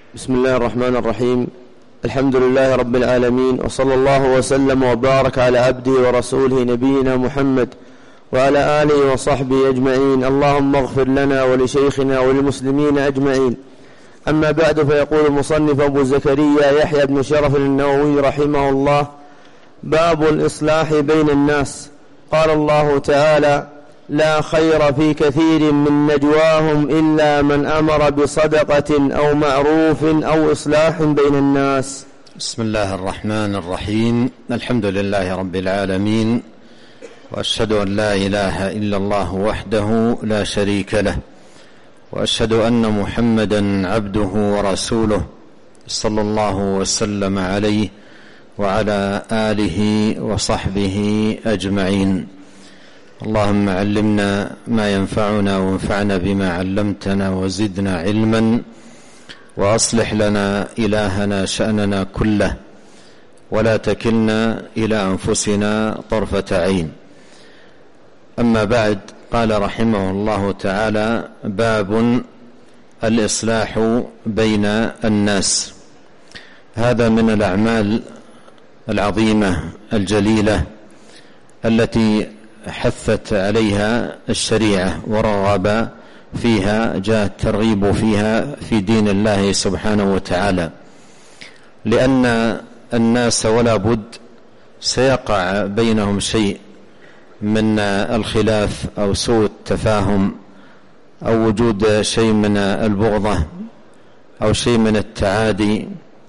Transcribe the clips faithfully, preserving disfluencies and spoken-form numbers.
بسم الله الرحمن الرحيم. الحمد لله رب العالمين، وصلى الله وسلم وبارك على عبده ورسوله نبينا محمد وعلى آله وصحبه أجمعين. اللهم اغفر لنا ولشيخنا وللمسلمين أجمعين. أما بعد، فيقول المصنف أبو زكريا يحيى بن شرف النووي رحمه الله: باب الإصلاح بين الناس. قال الله تعالى: لا خير في كثير من نجواهم إلا من أمر بصدقة أو معروف أو إصلاح بين الناس. بسم الله الرحمن الرحيم. الحمد لله رب العالمين، وأشهد أن لا إله إلا الله وحده لا شريك له، وأشهد أن محمدا عبده ورسوله صلى الله وسلم عليه وعلى آله وصحبه أجمعين. اللهم علمنا ما ينفعنا وانفعنا بما علمتنا وزدنا علما، وأصلح لنا إلهنا شأننا كله، ولا تكلنا إلى أنفسنا طرفة عين. أما بعد، قال رحمه الله تعالى: باب الإصلاح بين الناس. هذا من الأعمال العظيمة الجليلة التي حثت عليها الشريعة ورغب فيها، جاء الترغيب فيها في دين الله سبحانه وتعالى، لأن الناس ولا بد سيقع بينهم شيء من الخلاف أو سوء التفاهم أو وجود شيء من البغضة أو شيء من التعادي،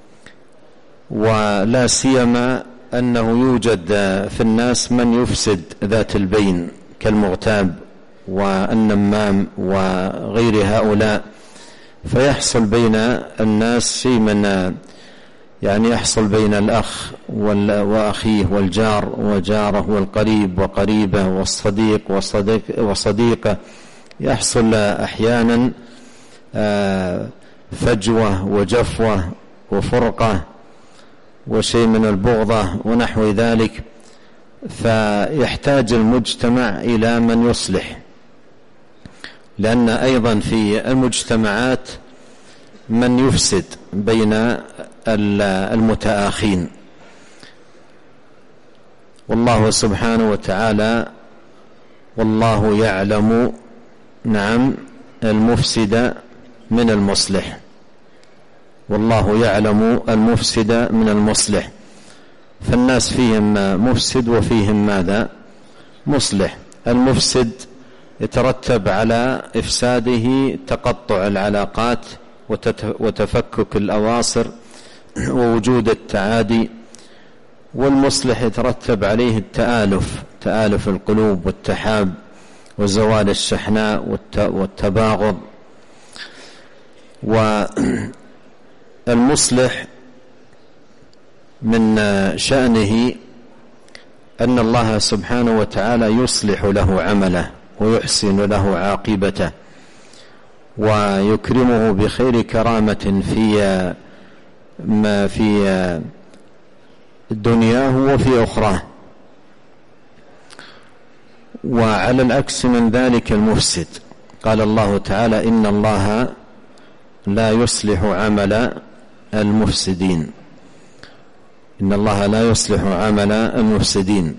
ولا سيما أنه يوجد في الناس من يفسد ذات البين كالمغتاب والنمام وغير هؤلاء، فيحصل بين الناس شيء من يعني يحصل بين الأخ وأخيه والجار وجاره والقريب وقريبه والصديق وصديق وصديقه، يحصل أحيانا فجوة وجفوة وفرقة وشيء من البغضة ونحو ذلك، فيحتاج المجتمع إلى من يصلح، لأن أيضا في المجتمعات من يفسد بين المتآخين. والله سبحانه وتعالى: والله يعلم نعم المفسد من المصلح، والله يعلم المفسد من المصلح. فالناس فيهم مفسد وفيهم ماذا؟ مصلح. المفسد يترتب على إفساده تقطع العلاقات وتفكك الأواصر ووجود التعادي، والمصلح يترتب عليه التآلف، تآلف القلوب والتحاب وزوال الشحناء والتباغض. والمصلح من شأنه أن الله سبحانه وتعالى يصلح له عمله ويحسن له عاقبته ويكرمه بخير كرامة في ما في دنياه وفي أخراه. وعلى العكس من ذلك المفسد، قال الله تعالى: إن الله لا يصلح عمل المفسدين، إن الله لا يصلح عمل المفسدين.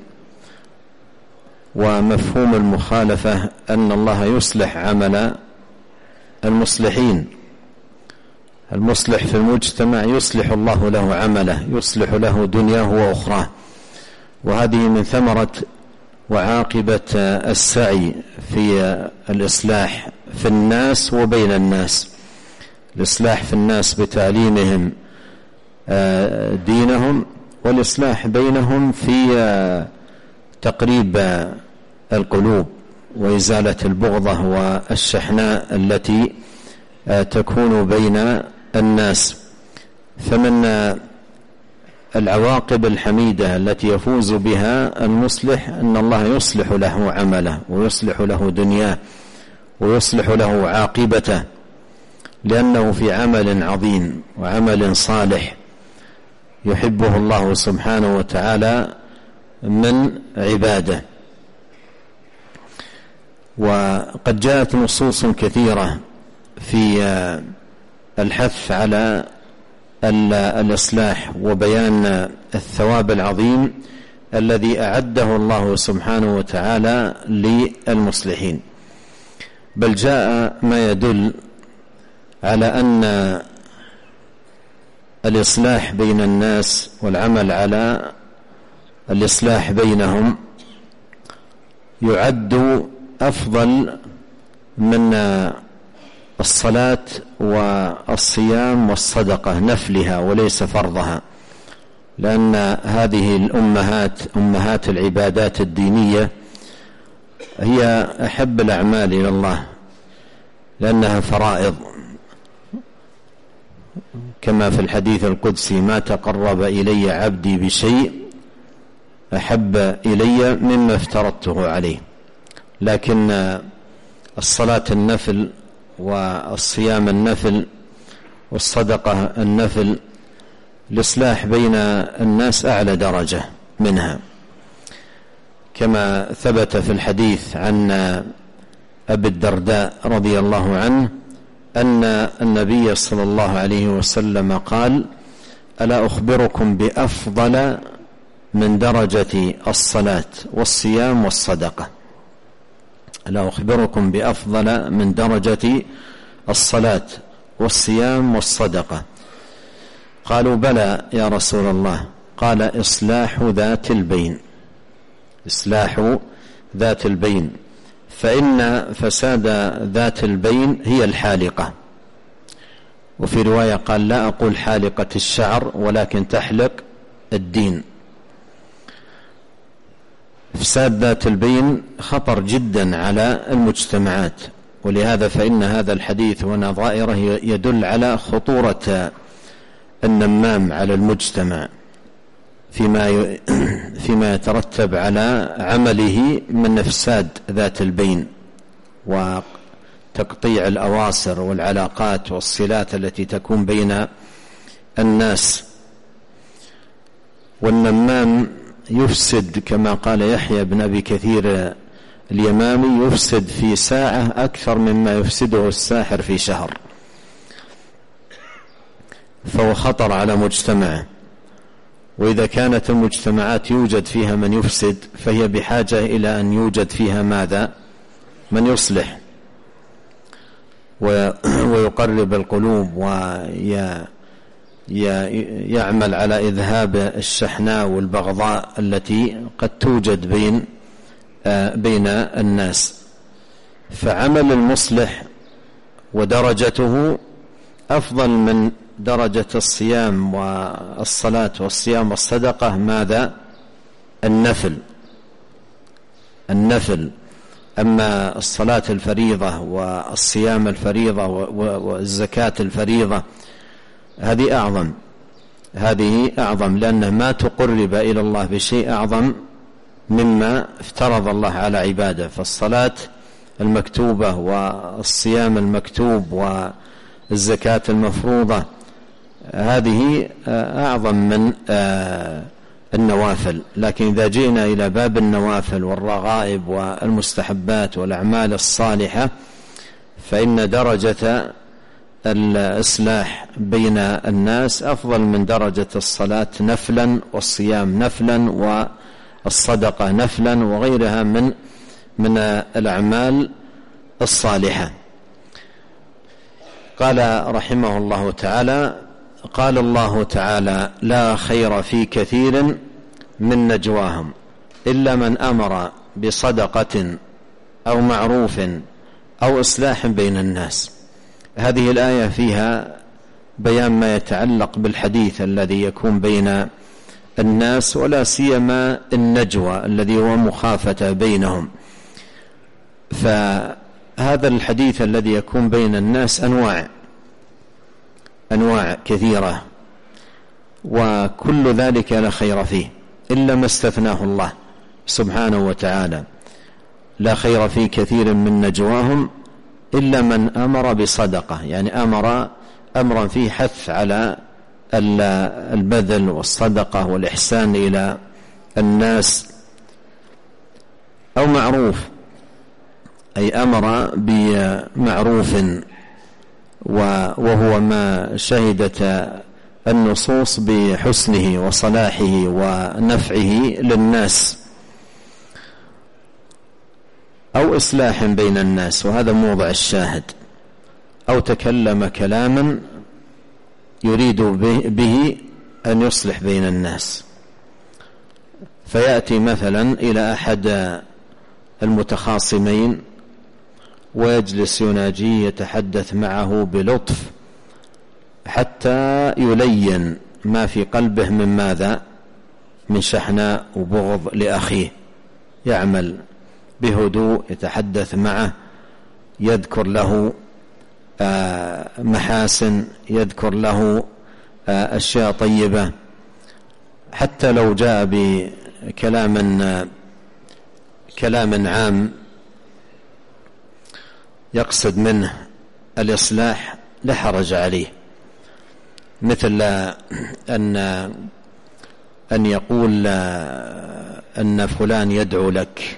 ومفهوم المخالفة أن الله يصلح عمل المصلحين. المصلح في المجتمع يصلح الله له عمله، يصلح له دنياه وأخراه، وهذه من ثمرة وعاقبة السعي في الإصلاح في الناس وبين الناس. الإصلاح في الناس بتعليمهم دينهم، والإصلاح بينهم في تقريب القلوب وإزالة البغضة والشحناء التي تكون بين الناس. فمن العواقب الحميدة التي يفوز بها المصلح أن الله يصلح له عمله ويصلح له دنياه ويصلح له عاقبته، لأنه في عمل عظيم وعمل صالح يحبه الله سبحانه وتعالى من عباده. وقد جاءت نصوص كثيرة في الحث على الإصلاح وبيان الثواب العظيم الذي أعده الله سبحانه وتعالى للمصلحين. بل جاء ما يدل على أن الإصلاح بين الناس والعمل على الإصلاح بينهم يعد أفضل من الصلاة والصيام والصدقة نفلها وليس فرضها، لأن هذه الأمهات أمهات العبادات الدينية هي أحب الأعمال إلى الله لأنها فرائض، كما في الحديث القدسي: ما تقرب إلي عبدي بشيء أحب إلي مما افترضته عليه. لكن الصلاة النفل والصيام النفل والصدقة النفل الإصلاح بين الناس أعلى درجة منها، كما ثبت في الحديث عن أبي الدرداء رضي الله عنه أن النبي صلى الله عليه وسلم قال: ألا أخبركم بأفضل من درجة الصلاة والصيام والصدقة؟ ألا أخبركم بأفضل من درجة الصلاة والصيام والصدقة؟ قالوا: بلى يا رسول الله. قال: إصلاح ذات البين، إصلاح ذات البين، فإن فساد ذات البين هي الحالقة. وفي رواية قال: لا أقول حالقة الشعر ولكن تحلق الدين. فساد ذات البين خطر جدا على المجتمعات، ولهذا فإن هذا الحديث ونظائره يدل على خطورة النمام على المجتمع فيما فيما يترتب على عمله من إفساد ذات البين وتقطيع الأواصر والعلاقات والصلات التي تكون بين الناس. والنمام يفسد كما قال يحيى بن أبي كثير اليمامي: يفسد في ساعة أكثر مما يفسده الساحر في شهر. فهو خطر على مجتمعه، وإذا كانت المجتمعات يوجد فيها من يفسد فهي بحاجة إلى أن يوجد فيها ماذا؟ من يصلح ويقرب القلوب ويعمل على إذهاب الشحناء والبغضاء التي قد توجد بين بين الناس. فعمل المصلح ودرجته أفضل من درجة الصيام والصلاة والصيام والصدقة. ماذا؟ النفل النفل أما الصلاة الفريضة والصيام الفريضة والزكاة الفريضة هذه أعظم هذه أعظم لأنها ما تقرب إلى الله بشيء أعظم مما افترض الله على عباده. فالصلاة المكتوبة والصيام المكتوب والزكاة المفروضة هذه أعظم من النوافل. لكن إذا جئنا إلى باب النوافل والرغائب والمستحبات والأعمال الصالحة فإن درجة الإصلاح بين الناس أفضل من درجة الصلاة نفلا والصيام نفلا والصدقة نفلا وغيرها من من الأعمال الصالحة. قال رحمه الله تعالى: قال الله تعالى: لا خير في كثير من نجواهم إلا من أمر بصدقة أو معروف أو إصلاح بين الناس. هذه الآية فيها بيان ما يتعلق بالحديث الذي يكون بين الناس، ولا سيما النجوى الذي هو مخافة بينهم. فهذا الحديث الذي يكون بين الناس أنواع أنواع كثيرة، وكل ذلك لا خير فيه إلا ما استثناه الله سبحانه وتعالى. لا خير في كثير من نجواهم إلا من أمر بصدقة، يعني أمر أمرا فيه حث على البذل والصدقة والإحسان إلى الناس، أو معروف أي أمر بمعروف وهو ما شهدت النصوص بحسنه وصلاحه ونفعه للناس، أو إصلاح بين الناس، وهذا موضع الشاهد، أو تكلم كلاما يريد به أن يصلح بين الناس، فيأتي مثلا إلى أحد المتخاصمين ويجلس يناجيه يتحدث معه بلطف حتى يلين ما في قلبه من ماذا؟ من شحناء وبغض لأخيه، يعمل بهدوء، يتحدث معه، يذكر له محاسن، يذكر له أشياء طيبة، حتى لو جاء بكلام كلام عام يقصد منه الإصلاح لا حرج عليه، مثل أن أن يقول أن فلان يدعو لك،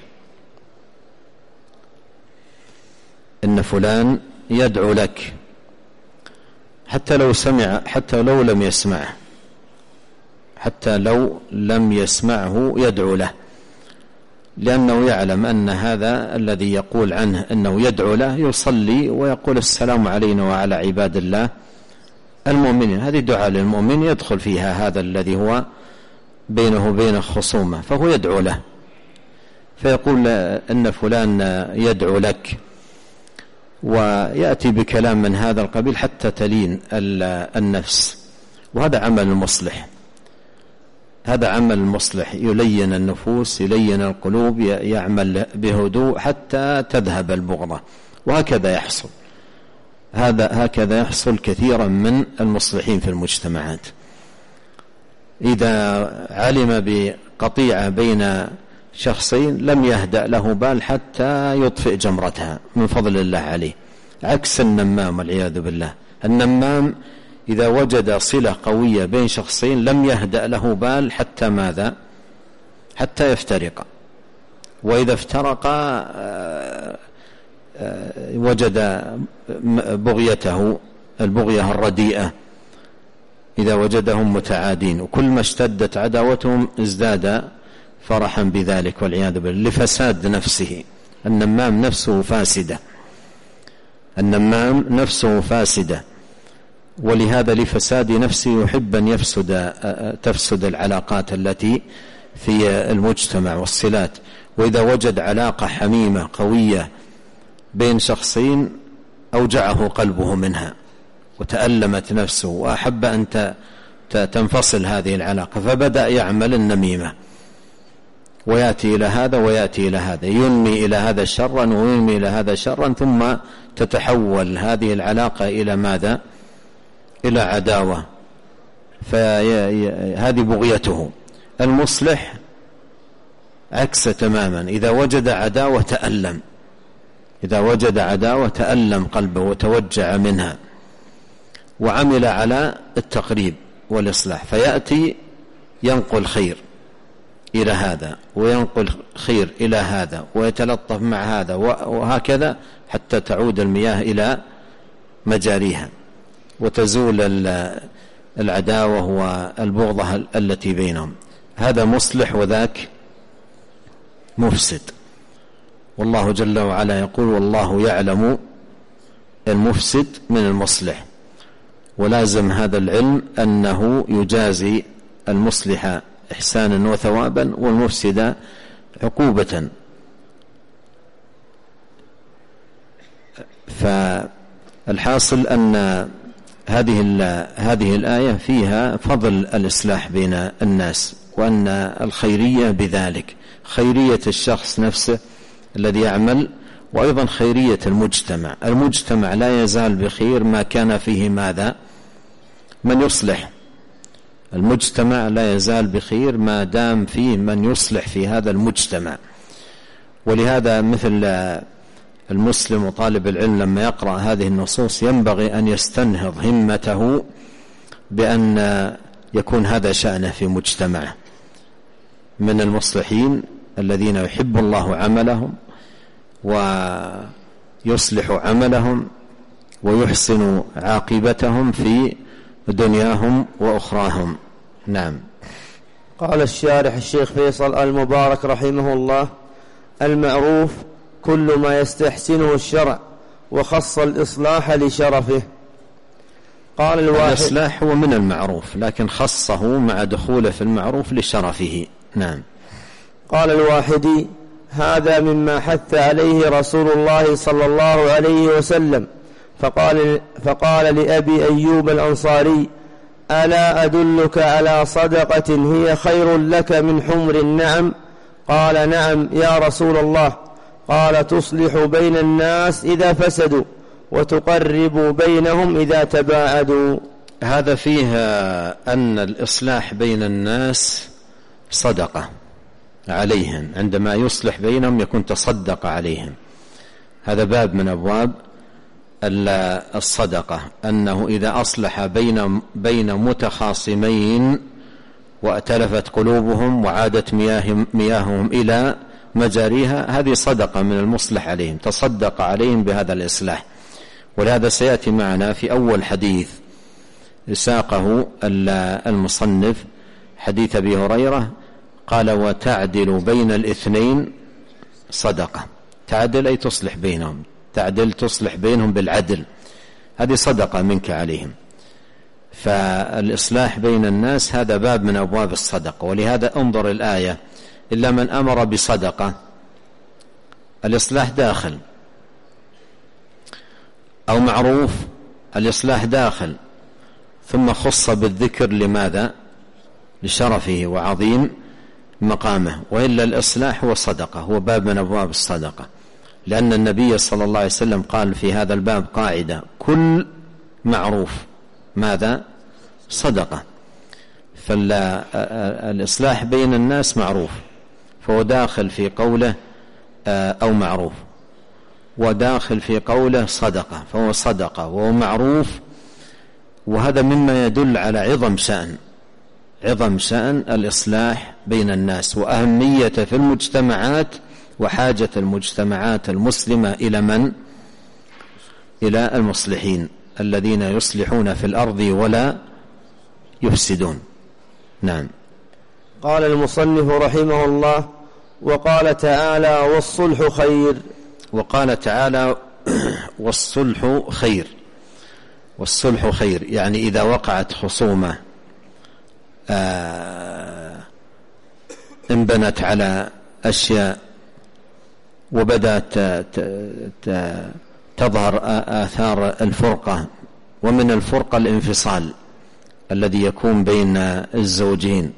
أن فلان يدعو لك، حتى لو سمع، حتى لو لم يسمعه، حتى لو لم يسمعه يدعو له، لأنه يعلم أن هذا الذي يقول عنه أنه يدعو له يصلي ويقول السلام علينا وعلى عباد الله المؤمنين، هذه دعاء للمؤمن يدخل فيها هذا الذي هو بينه وبين خصومه، فهو يدعو له، فيقول أن فلان يدعو لك، ويأتي بكلام من هذا القبيل حتى تلين النفس، وهذا عمل المصلح، هذا عمل المصلح، يلين النفوس، يلين القلوب، يعمل بهدوء حتى تذهب البغضة، وهكذا يحصل، هذا هكذا يحصل كثيرا من المصلحين في المجتمعات. إذا علم بقطيعة بين شخصين لم يهدأ له بال حتى يطفئ جمرتها من فضل الله عليه، عكس النمام والعياذ بالله. النمام إذا وجد صلة قوية بين شخصين لم يهدأ له بال حتى ماذا؟ حتى يفترق، وإذا افترق وجد بغيته، البغية الرديئة، إذا وجدهم متعادين، وكل ما اشتدت عداوتهم ازداد فرحا بذلك والعياذ بالله، لفساد نفسه. النمام نفسه فاسدة، النمام نفسه فاسدة، ولهذا لفساد نفسه يحب أن يفسد تفسد العلاقات التي في المجتمع والصلات. وإذا وجد علاقة حميمة قوية بين شخصين أوجعه قلبه منها وتألمت نفسه وأحب أن تنفصل هذه العلاقة، فبدأ يعمل النميمة، ويأتي إلى هذا ويأتي إلى هذا، ينمي إلى هذا شرا وينمي إلى هذا شرا، ثم تتحول هذه العلاقة إلى ماذا؟ إلى عداوة، فهذه بغيته. المصلح عكس تماما، إذا وجد عداوة تألم، إذا وجد عداوة تألم قلبه وتوجع منها، وعمل على التقريب والإصلاح، فيأتي ينقل خير إلى هذا وينقل خير إلى هذا ويتلطف مع هذا، وهكذا حتى تعود المياه إلى مجاريها وتزول العداوة والبغضة التي بينهم. هذا مصلح وذاك مفسد. والله جل وعلا يقول: والله يعلم المفسد من المصلح. ولازم هذا العلم أنه يجازي المصلح إحسانا وثوابا والمفسد عقوبة. فالحاصل أن هذه هذه الآية فيها فضل الإصلاح بين الناس، وأن الخيرية بذلك، خيرية الشخص نفسه الذي يعمل، وأيضا خيرية المجتمع. المجتمع لا يزال بخير ما كان فيه ماذا؟ من يصلح. المجتمع لا يزال بخير ما دام فيه من يصلح في هذا المجتمع. ولهذا مثل المسلم وطالب العلم لما يقرأ هذه النصوص ينبغي أن يستنهض همته بأن يكون هذا شأنه في مجتمعه، من المصلحين الذين يحب الله عملهم ويصلح عملهم ويحسن عاقبتهم في دنياهم وأخراهم. نعم. قال الشارح الشيخ فيصل المبارك رحمه الله: المعروف كل ما يستحسنه الشرع، وخص الإصلاح لشرفه. قال الواحد: الإصلاح هو من المعروف، لكن خصه مع دخوله في المعروف لشرفه. نعم. قال الواحدي: هذا مما حث عليه رسول الله صلى الله عليه وسلم، فقال, فقال لأبي أيوب الأنصاري: ألا أدلك على صدقة هي خير لك من حمر النعم؟ قال: نعم يا رسول الله. قال: تصلح بين الناس إذا فسدوا، وتقرب بينهم إذا تباعدوا. هذا فيها أن الإصلاح بين الناس صدقة عليهم، عندما يصلح بينهم يكون تصدق عليهم. هذا باب من أبواب الصدقة، أنه إذا أصلح بين بين متخاصمين وأتلفت قلوبهم وعادت مياههم, مياههم إلى مجاريها، هذه صدقة من المصلح عليهم، تصدق عليهم بهذا الإصلاح. ولهذا سيأتي معنا في أول حديث ساقه المصنف حديث أبي هريرة، قال: وتعدل بين الاثنين صدقة. تعدل أي تصلح بينهم، تعدل تصلح بينهم بالعدل، هذه صدقة منك عليهم. فالإصلاح بين الناس هذا باب من أبواب الصدقة. ولهذا انظر الآية: إلا من أمر بصدقة، الإصلاح داخل، أو معروف، الإصلاح داخل، ثم خص بالذكر. لماذا؟ لشرفه وعظيم مقامه. وإلا الإصلاح هو صدقة، هو باب من أبواب الصدقة، لأن النبي صلى الله عليه وسلم قال في هذا الباب قاعدة: كل معروف ماذا؟ صدقة. فالإصلاح بين الناس معروف، فهو داخل في قوله أو معروف، وداخل في قوله صدقة، فهو صدقة وهو معروف. وهذا مما يدل على عظم شأن عظم شأن الإصلاح بين الناس، وأهميته في المجتمعات، وحاجة المجتمعات المسلمة إلى من؟ إلى المصلحين الذين يصلحون في الأرض ولا يفسدون. نعم. قال المصنف رحمه الله: وقال تعالى: والصلح خير. وقال تعالى: والصلح خير. والصلح خير يعني إذا وقعت خصومة آه انبنت على أشياء وبدأت تظهر آثار الفرقة، ومن الفرقة الانفصال الذي يكون بين الزوجين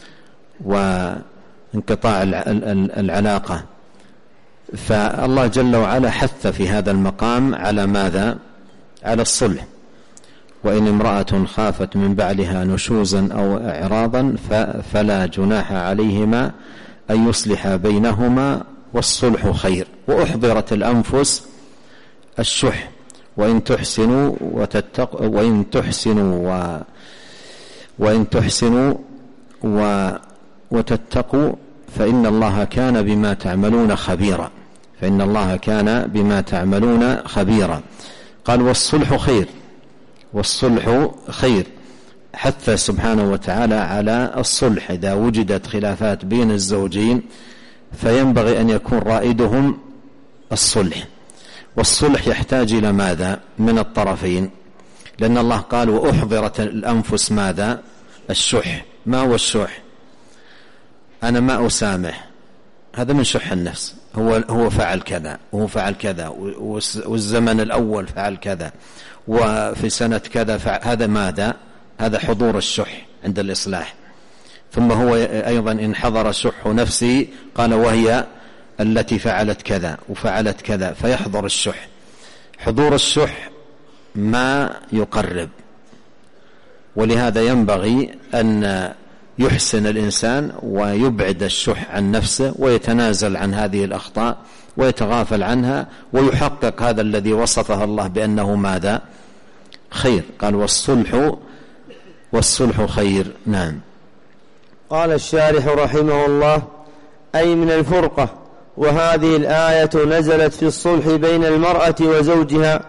وانقطاع العلاقة، فالله جل وعلا حث في هذا المقام على ماذا؟ على الصلح. وإن امرأة خافت من بعلها نشوزا أو إعراضا فلا جناح عليهما أن يصلح بينهما، والصلح خير. وأحضرت الأنفس الشح، وإن تحسنوا وتتقوا وإن تحسنوا و وإن تحسنوا و وتتقوا فإن الله كان بما تعملون خبيرا فإن الله كان بما تعملون خبيرا. قال: والصلح خير. والصلح خير، حث سبحانه وتعالى على الصلح. إذا وجدت خلافات بين الزوجين فينبغي أن يكون رائدهم الصلح. والصلح يحتاج إلى ماذا؟ من الطرفين، لأن الله قال: وأحضرت الأنفس ماذا؟ الشح. ما هو الشح؟ أنا ما أسامح، هذا من شح النفس. هو هو فعل كذا وهو فعل كذا، والزمن الأول فعل كذا، وفي سنة كذا فعل. هذا ماذا؟ هذا حضور الشح عند الإصلاح. ثم هو أيضا إن حضر شح نفسي قال: وهي التي فعلت كذا وفعلت كذا، فيحضر الشح. حضور الشح ما يقرب، ولهذا ينبغي أن يحسن الإنسان ويبعد الشح عن نفسه، ويتنازل عن هذه الأخطاء ويتغافل عنها، ويحقق هذا الذي وصفه الله بأنه ماذا؟ خير. قال: والصلح والصلح خير. نعم. قال الشارح رحمه الله: أي من الفرقة. وهذه الآية نزلت في الصلح بين المرأة وزوجها،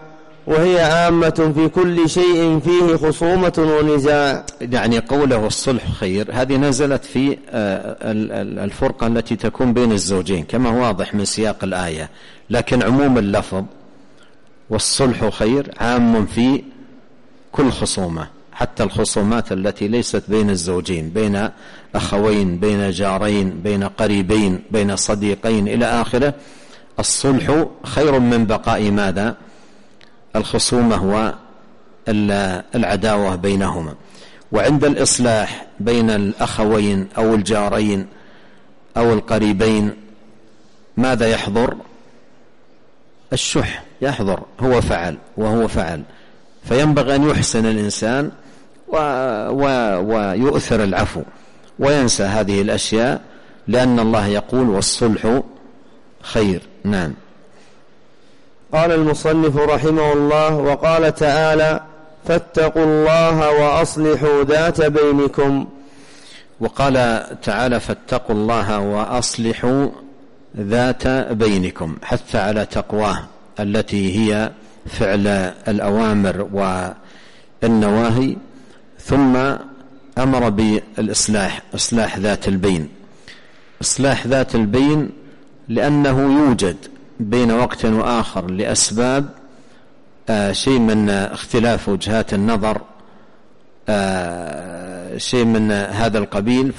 وهي عامة في كل شيء فيه خصومة ونزاع. يعني قوله الصلح خير هذه نزلت في الفرقة التي تكون بين الزوجين كما هو واضح من سياق الآية، لكن عموم اللفظ والصلح خير عام في كل خصومة، حتى الخصومات التي ليست بين الزوجين، بين أخوين، بين جارين، بين قريبين، بين صديقين إلى آخره، الصلح خير من بقاء ماذا؟ الخصومة والعداوة بينهما. وعند الإصلاح بين الأخوين أو الجارين أو القريبين ماذا يحضر؟ الشح يحضر، هو فعل وهو فعل، فينبغي أن يحسن الإنسان و... و... ويؤثر العفو وينسى هذه الأشياء، لأن الله يقول والصلح خير. نعم. قال المصنف رحمه الله: وقال تعالى: فاتقوا الله وأصلحوا ذات بينكم. وقال تعالى: فاتقوا الله وأصلحوا ذات بينكم، حث على تقواه التي هي فعل الأوامر والنواهي، ثم أمر بالإصلاح، إصلاح ذات البين. إصلاح ذات البين لأنه يوجد بين وقت وآخر لأسباب آه شيء من اختلاف وجهات النظر، آه شيء من هذا القبيل،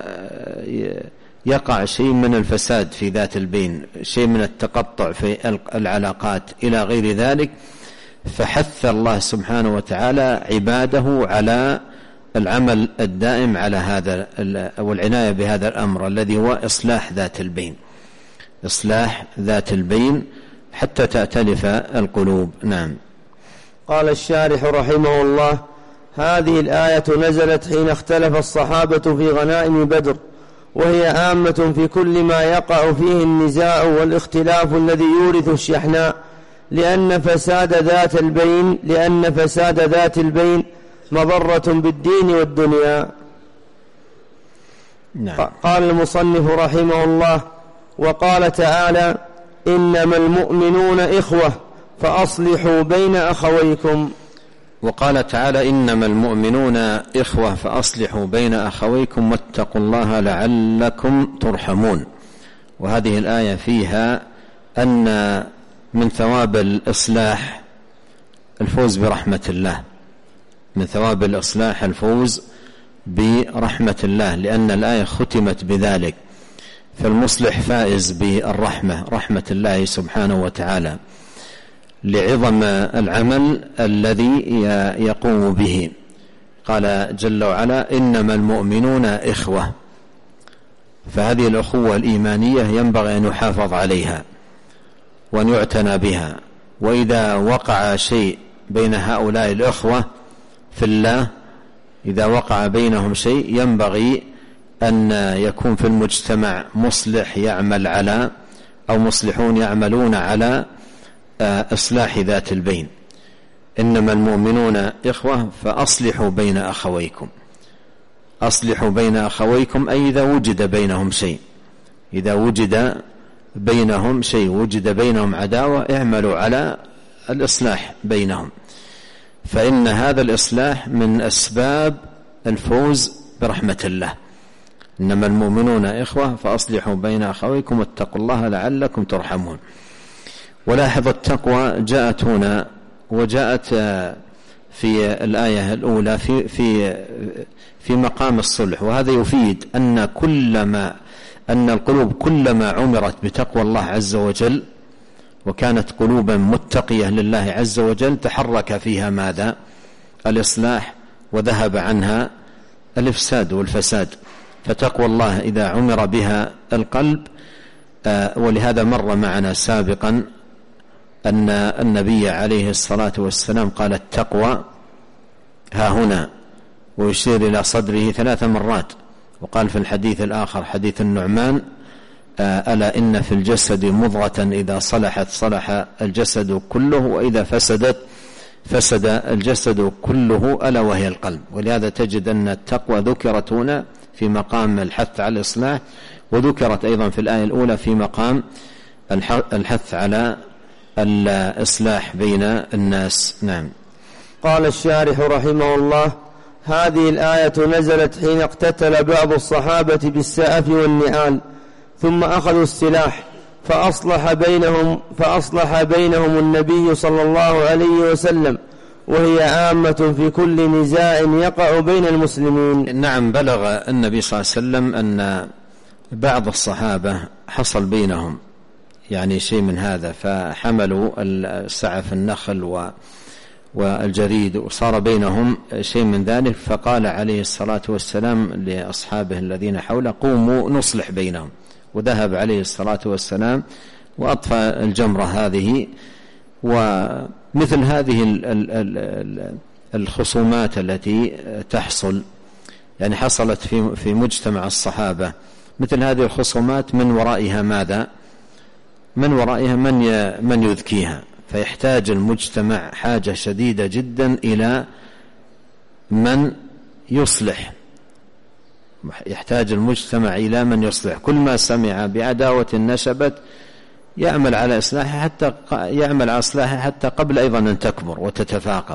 فيقع شيء من الفساد في ذات البين، شيء من التقطع في العلاقات إلى غير ذلك. فحث الله سبحانه وتعالى عباده على العمل الدائم على هذا والعناية بهذا الأمر الذي هو إصلاح ذات البين، إصلاح ذات البين حتى تأتلف القلوب. نعم. قال الشارح رحمه الله: هذه الآية نزلت حين اختلف الصحابة في غنائم بدر، وهي عامة في كل ما يقع فيه النزاع والاختلاف الذي يورث الشحناء، لأن فساد ذات البين لأن فساد ذات البين مضرة بالدين والدنيا. نعم. قال المصنف رحمه الله: وقال تعالى: إنما المؤمنون إخوة فأصلحوا بين أخويكم. وقال تعالى: إنما المؤمنون إخوة فأصلحوا بين أخويكم واتقوا الله لعلكم ترحمون. وهذه الآية فيها أن من ثواب الإصلاح الفوز برحمة الله، من ثواب الإصلاح الفوز برحمة الله، لأن الآية ختمت بذلك، فالمصلح فائز بالرحمة، رحمة الله سبحانه وتعالى، لعظم العمل الذي يقوم به. قال جل وعلا: إنما المؤمنون إخوة، فهذه الأخوة الإيمانية ينبغي أن يحافظ عليها وأن يعتنى بها. وإذا وقع شيء بين هؤلاء الأخوة في الله، إذا وقع بينهم شيء ينبغي أن يكون في المجتمع مصلح يعمل على أو مصلحون يعملون على إصلاح ذات البين. إنما المؤمنون إخوة فأصلحوا بين أخويكم. أصلحوا بين أخويكم أي إذا وجد بينهم شيء، إذا وجد بينهم شيء وجد بينهم عداوة، اعملوا على الإصلاح بينهم، فإن هذا الإصلاح من أسباب الفوز برحمة الله. إنما المؤمنون إخوة فأصلحوا بين أخويكم واتقوا الله لعلكم ترحمون. ولاحظ التقوى جاءت هنا وجاءت في الآية الأولى في في في مقام الصلح، وهذا يفيد أن كلما أن القلوب كلما عمرت بتقوى الله عز وجل وكانت قلوبا متقية لله عز وجل تحرك فيها ماذا؟ الإصلاح، وذهب عنها الإفساد والفساد. فتقوى الله إذا عمر بها القلب، ولهذا مر معنا سابقا أن النبي عليه الصلاة والسلام قال: التقوى ها هنا، ويشير إلى صدره ثلاث مرات. وقال في الحديث الآخر حديث النعمان: ألا إن في الجسد مضغة إذا صلحت صلح الجسد كله وإذا فسدت فسد الجسد كله ألا وهي القلب. ولهذا تجد أن التقوى ذكرت هنا في مقام الحث على الإصلاح، وذكرت أيضا في الآية الأولى في مقام الحث على الإصلاح بين الناس. نعم. قال الشارح رحمه الله: هذه الآية نزلت حين اقتتل بعض الصحابة بالسأف والنعال ثم أخذوا السلاح فأصلح بينهم, فأصلح بينهم النبي صلى الله عليه وسلم، وهي عامة في كل نزاع يقع بين المسلمين. نعم، بلغ النبي صلى الله عليه وسلم أن بعض الصحابة حصل بينهم يعني شيء من هذا، فحملوا السعف النخل و والجريد وصار بينهم شيء من ذلك، فقال عليه الصلاة والسلام لأصحابه الذين حوله: قوموا نصلح بينهم. وذهب عليه الصلاة والسلام وأطفأ الجمرة هذه. ومثل هذه الخصومات التي تحصل يعني حصلت في في مجتمع الصحابة، مثل هذه الخصومات من ورائها ماذا؟ من ورائها من من يذكيها، فيحتاج المجتمع حاجة شديدة جدا إلى من يصلح. يحتاج المجتمع إلى من يصلح. كل ما سمع بعداوة نشبت يعمل على إصلاحها حتى يعمل على إصلاحها حتى قبل أيضا أن تكبر وتتفاقم،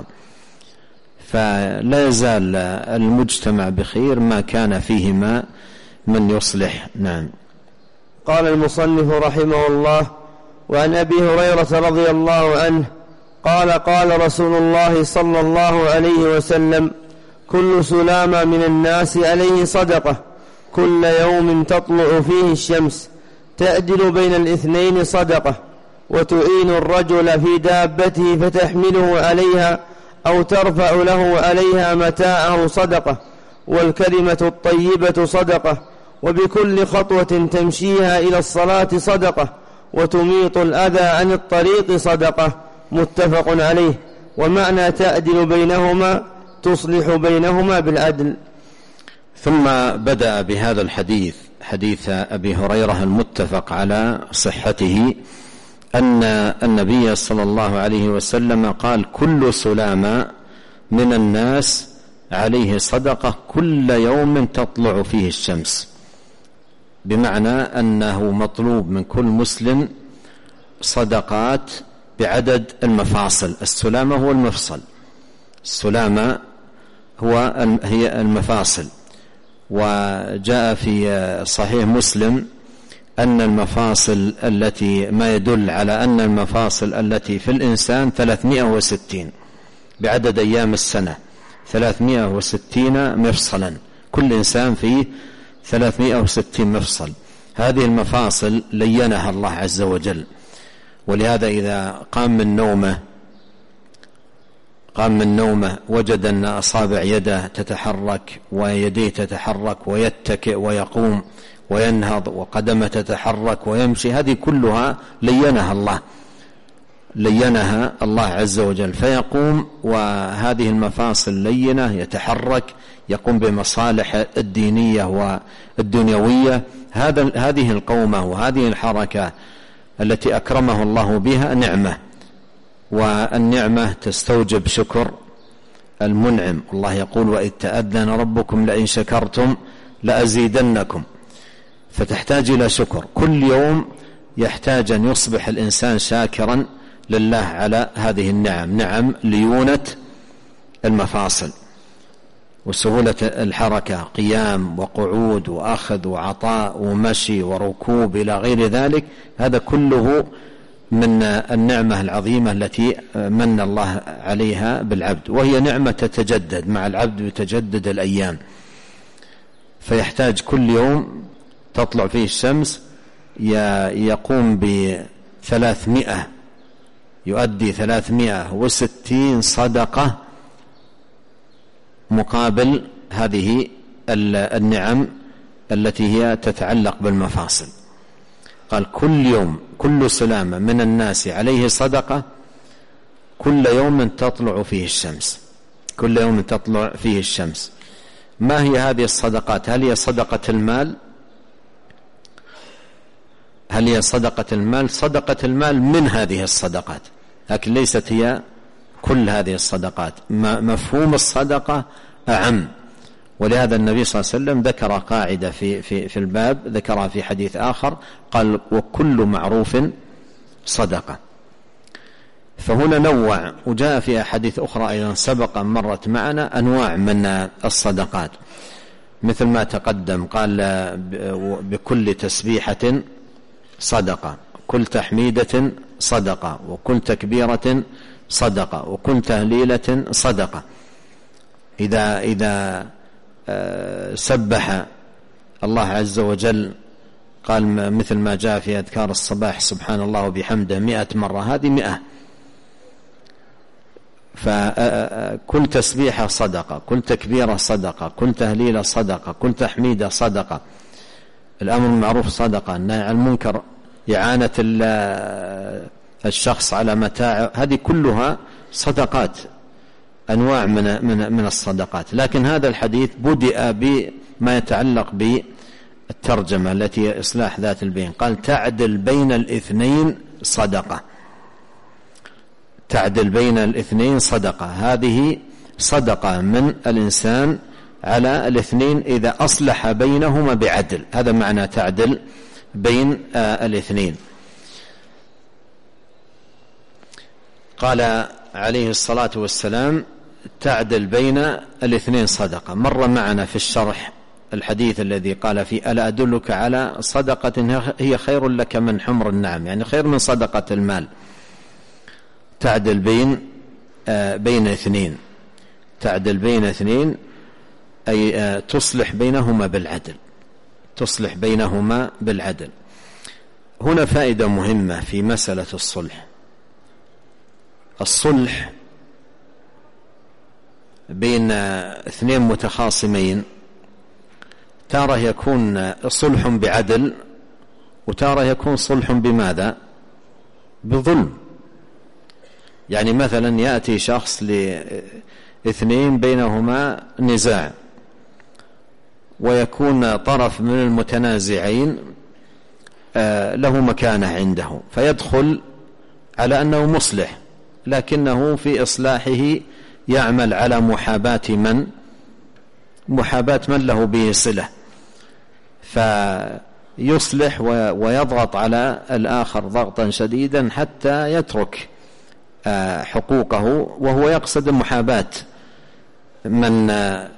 فلا يزال المجتمع بخير ما كان فيهما من يصلح. نعم. قال المصنف رحمه الله: وعن أبي هريرة رضي الله عنه قال: قال رسول الله صلى الله عليه وسلم: كل سلامة من الناس عليه صدقة، كل يوم تطلع فيه الشمس، تعدل بين الاثنين صدقة، وتعين الرجل في دابته فتحمله عليها أو ترفع له عليها متاعه صدقة، والكلمة الطيبة صدقة، وبكل خطوة تمشيها إلى الصلاة صدقة، وتميط الأذى عن الطريق صدقة. متفق عليه. ومعنى تعدل بينهما تصلح بينهما بالعدل. ثم بدأ بهذا الحديث، حديث أبي هريرة المتفق على صحته، أن النبي صلى الله عليه وسلم قال: كل سلامة من الناس عليه صدقة، كل يوم تطلع فيه الشمس، بمعنى أنه مطلوب من كل مسلم صدقات بعدد المفاصل. السلامة هو المفصل، السلامة هو هي المفاصل. وجاء في صحيح مسلم أن المفاصل التي ما يدل على أن المفاصل التي في الإنسان ثلاثمائة وستين بعدد أيام السنة، ثلاثمائة وستين مفصلا، كل إنسان فيه ثلاثمائة وستين مفصل. هذه المفاصل لينها الله عز وجل، ولهذا إذا قام من نومه قام من نومه وجد أن أصابع يده تتحرك ويديه تتحرك ويتكئ ويقوم وينهض وقدمه تتحرك ويمشي، هذه كلها لينها الله لينها الله عز وجل، فيقوم وهذه المفاصل لينة، يتحرك، يقوم بمصالح الدينية والدنيوية. هذا هذه القومة وهذه الحركة التي أكرمه الله بها نعمة، والنعمة تستوجب شكر المنعم. الله يقول: وإذ تأذن ربكم لئن شكرتم لأزيدنكم، فتحتاج إلى شكر. كل يوم يحتاج أن يصبح الإنسان شاكرا لله على هذه النعم، نعم ليونة المفاصل وسهولة الحركة، قيام وقعود وأخذ وعطاء ومشي وركوب إلى غير ذلك، هذا كله من النعمة العظيمة التي من الله عليها بالعبد، وهي نعمة تتجدد مع العبد وتجدد الأيام. فيحتاج كل يوم تطلع فيه الشمس يقوم بثلاثمائة، يؤدي ثلاثمائة وستين صدقة مقابل هذه النعم التي هي تتعلق بالمفاصل. قال: كل يوم كل سلامة من الناس عليه صدقة، كل يوم تطلع فيه الشمس، كل يوم تطلع فيه الشمس. ما هي هذه الصدقات؟ هل هي صدقة المال؟ هل هي صدقة المال؟ صدقة المال من هذه الصدقات، لكن ليست هي كل هذه الصدقات. مفهوم الصدقة أعم، ولهذا النبي صلى الله عليه وسلم ذكر قاعدة في, في, في الباب، ذكرها في حديث آخر، قال: وكل معروف صدقة. فهنا نوع. وجاء في أحاديث أخرى أيضا سبق مرت معنا أنواع من الصدقات مثل ما تقدم، قال بكل تسبيحة صدقة، كل تحميدة صدقة، وكل تكبيرة صدقة، وكل تهليلة صدقة. إذا إذا سبح الله عز وجل قال مثل ما جاء في أذكار الصباح سبحان الله وبحمده مئة مرة، هذه مئة. فكل تسبيحة صدقة، كل تكبيرة صدقة، كل تهليلة صدقة، كل تحميدة صدقة، الأمر المعروف صدقة، النهي عن المنكر، إعانة الشخص على متاعه، هذه كلها صدقات، أنواع من من من الصدقات. لكن هذا الحديث بدأ بما يتعلق بالترجمة التي هي إصلاح ذات البين، قال تعدل بين الاثنين صدقة، تعدل بين الاثنين صدقة، هذه صدقة من الإنسان على الاثنين إذا أصلح بينهما بعدل، هذا معنى تعدل بين الاثنين. قال عليه الصلاة والسلام تعدل بين الاثنين صدقة. مر معنا في الشرح الحديث الذي قال فيه ألا أدلك على صدقة هي خير لك من حمر النعم، يعني خير من صدقة المال. تعدل بين آه بين اثنين، تعدل بين اثنين أي آه تصلح بينهما بالعدل، تصلح بينهما بالعدل. هنا فائدة مهمة في مسألة الصلح. الصلح بين اثنين متخاصمين تارة يكون صلح بعدل، وتارة يكون صلح بماذا؟ بظلم. يعني مثلا يأتي شخص لاثنين بينهما نزاع، ويكون طرف من المتنازعين له مكانة عنده، فيدخل على أنه مصلح، لكنه في إصلاحه يعمل على محاباة من محاباة من له به صلة، فيصلح ويضغط على الآخر ضغطا شديدا حتى يترك حقوقه، وهو يقصد محاباة من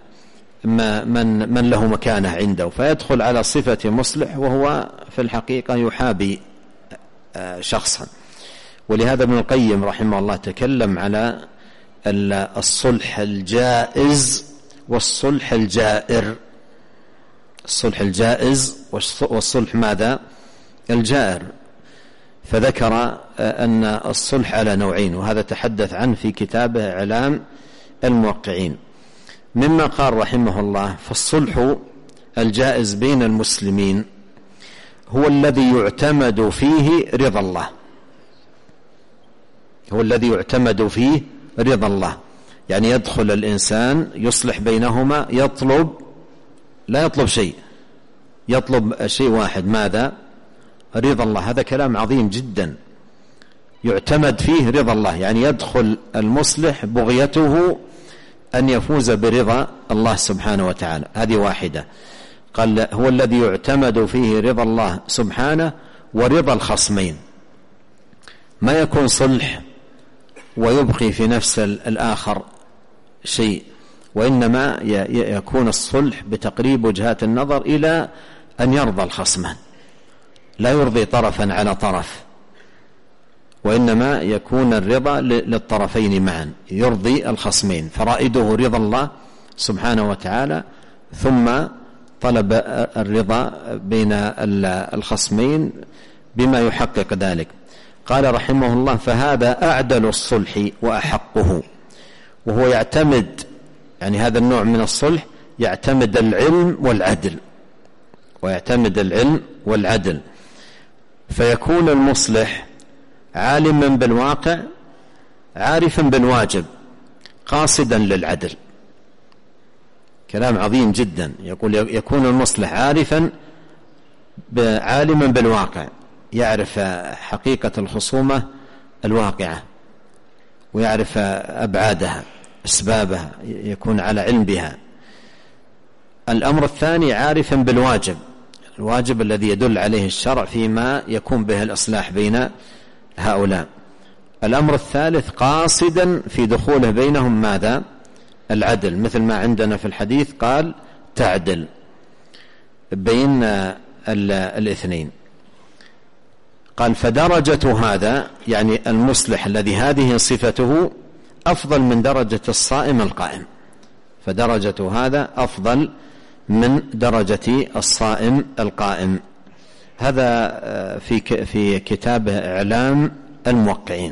من من له مكانة عنده، فيدخل على صفة مصلح وهو في الحقيقة يحابي شخصا. ولهذا ابن القيم رحمه الله تكلم على الصلح الجائز والصلح الجائر، الصلح الجائز والصلح ماذا؟ الجائر. فذكر أن الصلح على نوعين، وهذا تحدث عنه في كتابه إعلام الموقعين. مما قال رحمه الله فالصلح الجائز بين المسلمين هو الذي يعتمد فيه رضا الله، هو الذي يعتمد فيه رضا الله. يعني يدخل الإنسان يصلح بينهما، يطلب لا يطلب شيء، يطلب شيء واحد، ماذا؟ رضا الله. هذا كلام عظيم جدا، يعتمد فيه رضا الله، يعني يدخل المصلح بغيته أن يفوز برضا الله سبحانه وتعالى. هذه واحدة. قال هو الذي يعتمد فيه رضا الله سبحانه ورضا الخصمين. ما يكون صلح ويبقي في نفس الآخر شيء، وإنما يكون الصلح بتقريب وجهات النظر إلى أن يرضى الخصمان، لا يرضي طرفا على طرف، وإنما يكون الرضا للطرفين معا، يرضي الخصمين. فرائده رضا الله سبحانه وتعالى، ثم طلب الرضا بين الخصمين بما يحقق ذلك. قال رحمه الله فهذا أعدل الصلح وأحقه، وهو يعتمد، يعني هذا النوع من الصلح يعتمد العلم والعدل، ويعتمد العلم والعدل، فيكون المصلح عالما بالواقع عارفا بالواجب قاصدا للعدل. كلام عظيم جدا. يقول يكون المصلح عارفا عالما بالواقع، يعرف حقيقة الخصومة الواقعة، ويعرف أبعادها أسبابها، يكون على علم بها. الأمر الثاني عارفا بالواجب، الواجب الذي يدل عليه الشرع فيما يكون به الإصلاح بين هؤلاء. الأمر الثالث قاصدا في دخوله بينهم ماذا؟ العدل، مثل ما عندنا في الحديث قال تعدل بين الاثنين. قال فدرجة هذا يعني المصلح الذي هذه صفته أفضل من درجة الصائم القائم، فدرجة هذا أفضل من درجة الصائم القائم. هذا في في كتابه إعلام الموقعين،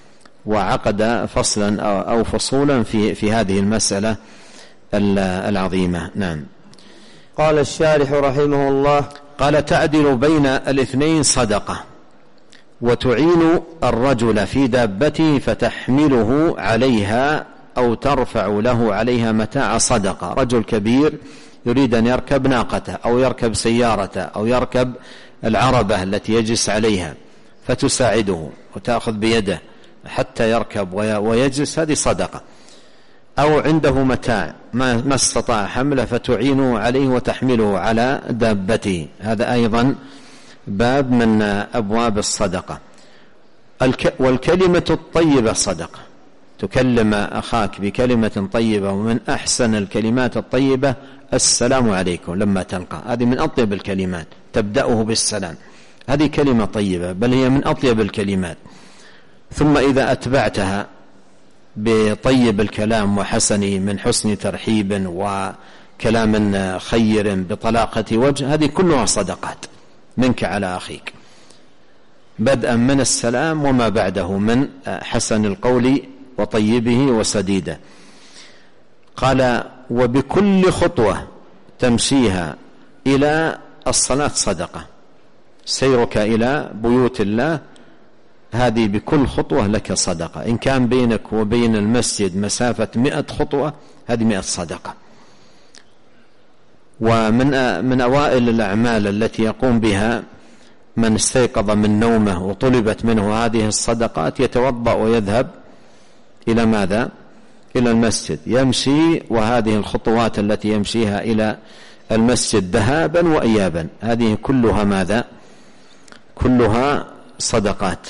وعقد فصلا أو فصولا في في هذه المسألة العظيمة. نعم. قال الشارح رحمه الله: قال تعدل بين الاثنين صدقة، وتعين الرجل في دابته فتحمله عليها أو ترفع له عليها متاع صدقة. رجل كبير يريد أن يركب ناقته أو يركب سيارته أو يركب العربة التي يجلس عليها، فتساعده وتأخذ بيده حتى يركب ويجلس، هذه صدقة. أو عنده متاع ما استطاع حمله فتعينه عليه وتحمله على دابته، هذا أيضا باب من أبواب الصدقة. والكلمة الطيبة صدقة، تكلم أخاك بكلمة طيبة، ومن أحسن الكلمات الطيبة السلام عليكم لما تلقى، هذه من أطيب الكلمات، تبدأه بالسلام، هذه كلمة طيبة بل هي من أطيب الكلمات. ثم إذا أتبعتها بطيب الكلام وحسنه من حسن ترحيب وكلام خير بطلاقة وجه، هذه كلها صدقات منك على أخيك، بدءا من السلام وما بعده من حسن القول وطيبه وسديده. قال وبكل خطوة تمشيها إلى الصلاة صدقة، سيرك إلى بيوت الله هذه بكل خطوة لك صدقة، إن كان بينك وبين المسجد مسافة مئة خطوة هذه مئة صدقة. ومن من أوائل الأعمال التي يقوم بها من استيقظ من نومه وطلبت منه هذه الصدقات يتوضأ ويذهب إلى ماذا؟ إلى المسجد، يمشي، وهذه الخطوات التي يمشيها إلى المسجد ذهابا وإيابا هذه كلها ماذا؟ كلها صدقات.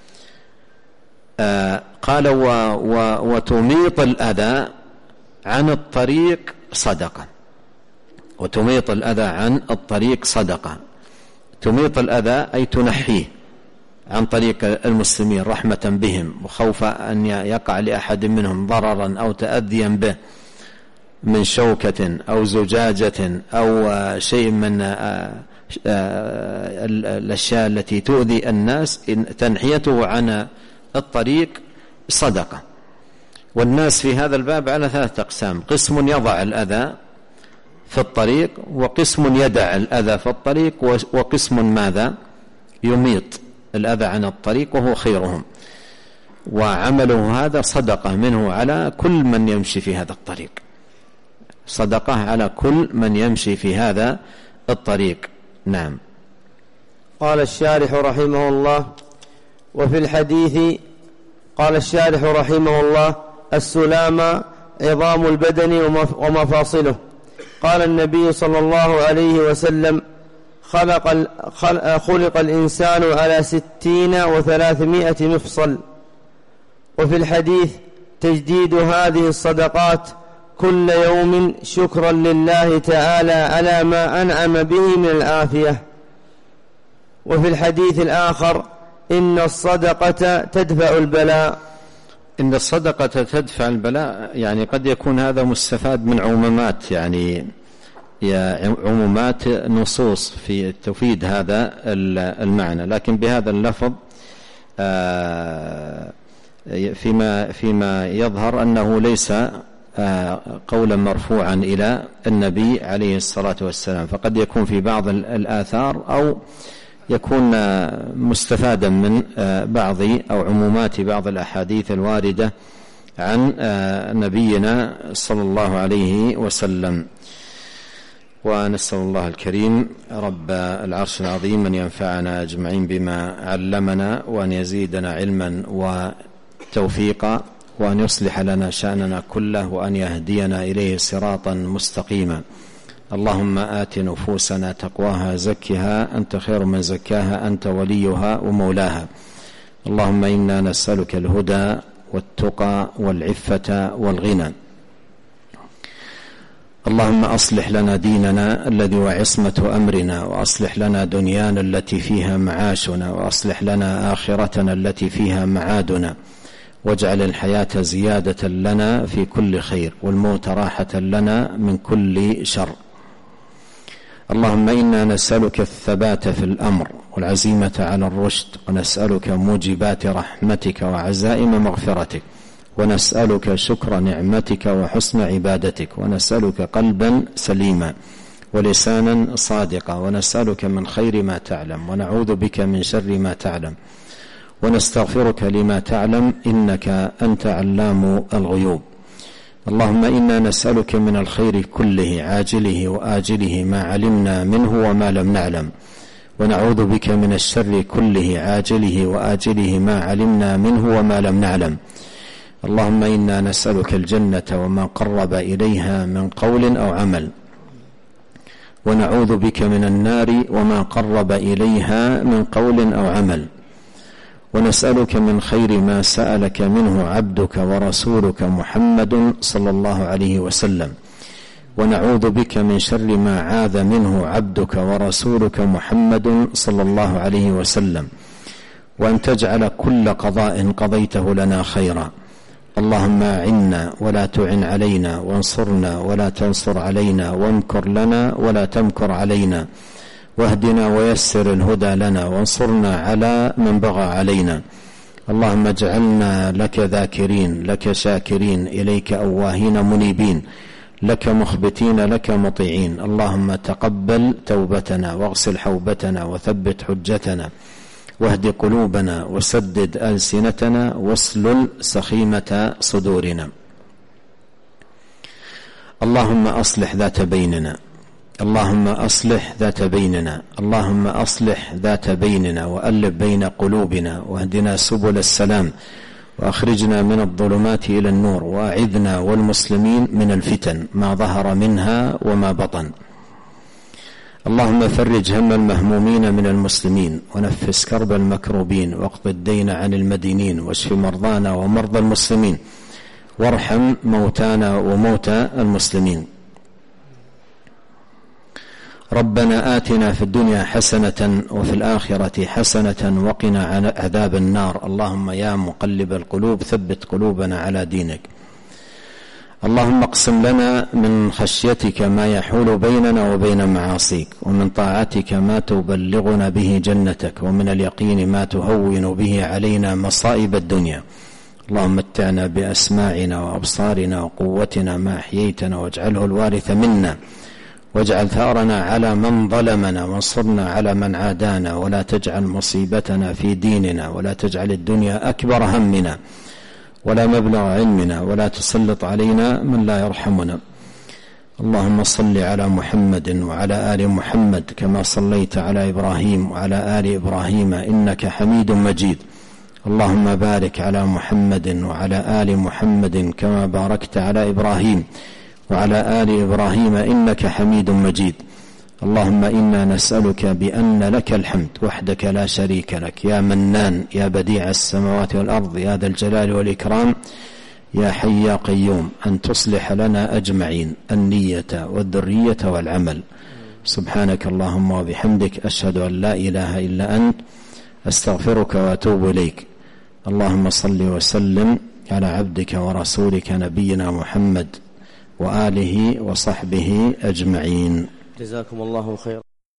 آه قال و و وتميط الأذى عن الطريق صدقة، وتميط الأذى عن الطريق صدقة. تميط الأذى أي تنحيه عن طريق المسلمين رحمة بهم وخوفا أن يقع لأحد منهم ضررا أو تأذيا به من شوكة أو زجاجة أو شيء من الأشياء التي تؤذي الناس، تنحيته عن الطريق صدقة. والناس في هذا الباب على ثلاثة أقسام: قسم يضع الأذى في الطريق، وقسم يدع الأذى في الطريق، وقسم ماذا؟ يميط الأذى عن الطريق وهو خيرهم. وعمله هذا صدقة منه على كل من يمشي في هذا الطريق، صدقة على كل من يمشي في هذا الطريق. نعم. قال الشارح رحمه الله: وفي الحديث قال الشارح رحمه الله: السلام عظام البدن ومفاصله. قال النبي صلى الله عليه وسلم: خلق, خلق الإنسان على ستين وثلاثمائة مفصل. وفي الحديث: تجديد هذه الصدقات كل يوم شكرا لله تعالى على ما أنعم به من العافية. وفي الحديث الآخر: إن الصدقة تدفع البلاء. إن الصدقة تدفع البلاء، يعني قد يكون هذا مستفاد من عمومات، يعني عمومات نصوص في تفيد هذا المعنى، لكن بهذا اللفظ فيما فيما يظهر أنه ليس قولا مرفوعا إلى النبي عليه الصلاة والسلام، فقد يكون في بعض الآثار أو يكون مستفادا من بعض أو عمومات بعض الأحاديث الواردة عن نبينا صلى الله عليه وسلم. ونسأل الله الكريم رب العرش العظيم أن ينفعنا أجمعين بما علمنا، وأن يزيدنا علما وتوفيقا، وأن يصلح لنا شأننا كله، وأن يهدينا إليه صراطا مستقيما. اللهم آت نفوسنا تقواها، زكها أنت خير من زكاها، أنت وليها ومولاها. اللهم إنا نسألك الهدى والتقى والعفة والغنى. اللهم أصلح لنا ديننا الذي هو عصمة أمرنا، وأصلح لنا دنيانا التي فيها معاشنا، وأصلح لنا آخرتنا التي فيها معادنا، واجعل الحياة زيادة لنا في كل خير، والموت راحة لنا من كل شر. اللهم إنا نسألك الثبات في الأمر والعزيمة على الرشد، ونسألك موجبات رحمتك وعزائم مغفرتك، ونسألك شكر نعمتك وحسن عبادتك، ونسألك قلبا سليما ولسانا صادقا، ونسألك من خير ما تعلم، ونعوذ بك من شر ما تعلم، ونستغفرك لما تعلم، إنك أنت علام الغيوب. اللهم إنا نسألك من الخير كله عاجله وآجله ما علمنا منه وما لم نعلم، ونعوذ بك من الشر كله عاجله وآجله ما علمنا منه وما لم نعلم. اللهم إنا نسألك الجنة وما قرب إليها من قول أو عمل، ونعوذ بك من النار وما قرب إليها من قول أو عمل، ونسألك من خير ما سألك منه عبدك ورسولك محمد صلى الله عليه وسلم، ونعوذ بك من شر ما عاذ منه عبدك ورسولك محمد صلى الله عليه وسلم، وأن تجعل كل قضاء قضيته لنا خيرا. اللهم أعنا ولا تعن علينا، وانصرنا ولا تنصر علينا، وامكر لنا ولا تمكر علينا، واهدنا ويسر الهدى لنا، وانصرنا على من بغى علينا. اللهم اجعلنا لك ذاكرين، لك شاكرين، إليك أواهين منيبين، لك مخبتين، لك مطيعين. اللهم تقبل توبتنا، واغسل حوبتنا، وثبت حجتنا، واهد قلوبنا، وسدد ألسنتنا، واسلل سخيمة صدورنا. اللهم أصلح ذات بيننا، اللهم أصلح ذات بيننا، اللهم أصلح ذات بيننا، وألف بين قلوبنا، واهدنا سبل السلام، وأخرجنا من الظلمات إلى النور، وأعذنا والمسلمين من الفتن ما ظهر منها وما بطن. اللهم فرج هم المهمومين من المسلمين، ونفس كرب المكروبين، واقض الدين عن المدينين، واشف مرضانا ومرضى المسلمين، وارحم موتانا وموتى المسلمين. ربنا آتنا في الدنيا حسنة وفي الآخرة حسنة وقنا عذاب النار. اللهم يا مقلب القلوب ثبت قلوبنا على دينك. اللهم اقسم لنا من خشيتك ما يحول بيننا وبين معاصيك، ومن طاعتك ما تبلغنا به جنتك، ومن اليقين ما تهون به علينا مصائب الدنيا. اللهم متعنا بأسماعنا وأبصارنا وقوتنا ما أحييتنا، واجعله الوارث منا، واجعل ثأرنا على من ظلمنا، وانصرنا على من عادانا، ولا تجعل مصيبتنا في ديننا، ولا تجعل الدنيا أكبر همنا ولا مبلغ علمنا، ولا تسلط علينا من لا يرحمنا. اللهم صل على محمد وعلى آل محمد كما صليت على إبراهيم وعلى آل إبراهيم إنك حميد مجيد. اللهم بارك على محمد وعلى آل محمد كما باركت على إبراهيم وعلى آل إبراهيم إنك حميد مجيد. اللهم إنا نسألك بأن لك الحمد وحدك لا شريك لك، يا منان، يا بديع السماوات والأرض، يا ذا الجلال والإكرام، يا حي يا قيوم، أن تصلح لنا أجمعين النية والذرية والعمل. سبحانك اللهم وبحمدك، أشهد أن لا إله إلا أنت، أستغفرك وأتوب إليك. اللهم صل وسلم على عبدك ورسولك نبينا محمد وآله وصحبه أجمعين. جزاكم الله خيرا.